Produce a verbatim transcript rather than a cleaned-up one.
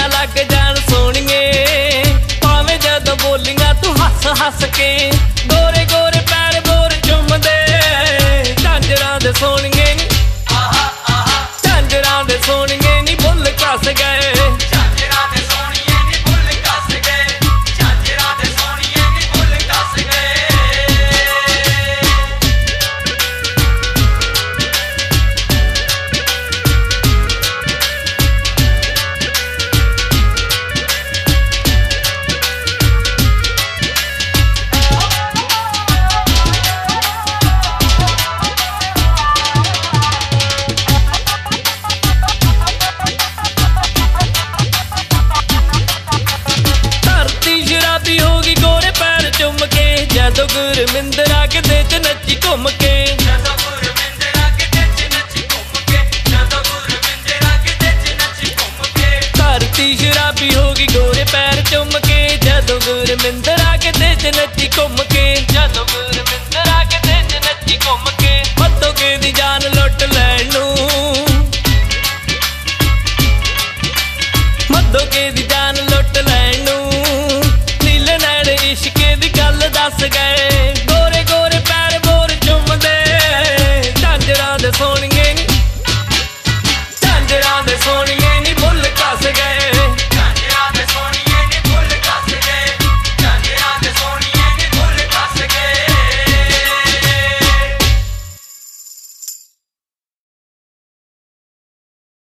ना लग जान सोनिए भावें जदों बोलियां तू हस हस के गोरे गोरे पैर बोर चुमदे झांजरां दे सोनिए नी झांजरां दे सोनिए नी बुल कस गए झांजरां दे सोनिए नी बुल कस गए झांजरां दे सोनिए नी बुल कस गए। जदों गुरमिंदर आगदे च नच्ची घुम के जदों गुरमिंदर आगदे च नच्ची घुम के जदों गुरमिंदर आगदे च नच्ची घुम के धरती शराबी होगी गोरे पैर चुम के जदों गुरमिंदर आगदे च नच्ची घुम के जदों गुरमिंदर आगदे च नच्ची घुम के मत्तो के दी जान लुट लैण नूं मत्तो के दी जान लुट लैण नूं नीले नैण इश्के दी गल दस गए।